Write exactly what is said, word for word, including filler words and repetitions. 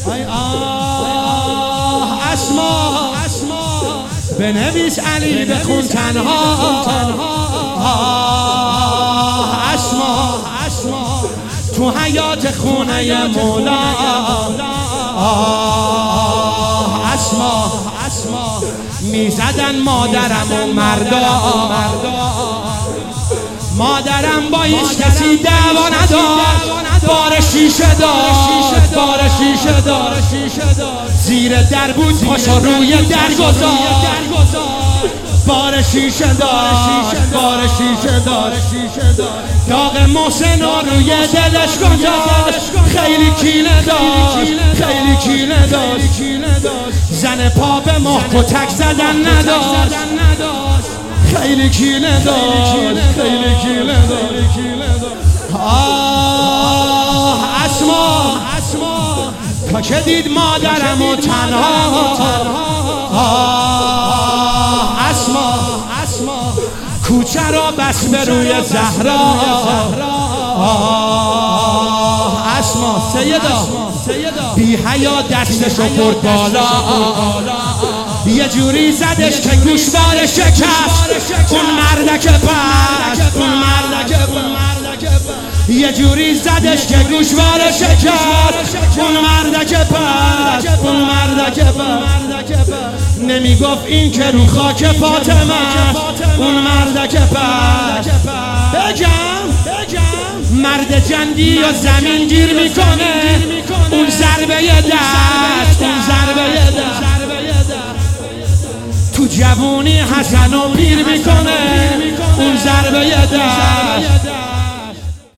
ای آه اسما بنویس علی بخون تنها آه اسما تو حیات خونه مولا آه اسما میزدن مادرم و مردا مادرم با هیچ کسی دعوا نداشت بار شیشه داشت بار شیشه داشت زیر در بود پاشو روی در گذاشت بار شیشه داشت بار شیشه داشت داغ محسن رو روی دلش گذاشت خیلی کینه داشت خیلی کینه داشت زن پا به ماه کتک زدن نداشت خیلی کینه داشت خیلی کینه داشت آه اسما تا که دید مادرم و تنها آه اسما کوچه را بس به روی زهرا آه اسما سیدا بی حیا دستشو برد بالا یه جوری زدش که گوشوار شکست اون مردک پس اون مردک یه جوری زدش که گوشوار شکست اون مردک پس اون مردک پس نمیگفت این که رو خاک فاطمه اون مردک پس بگم مرد جنگی یا زمین گیر میکنه اون ضربه دست اون ضربه دست تو جوونی حسن و پیر میکنه اون ضربه دست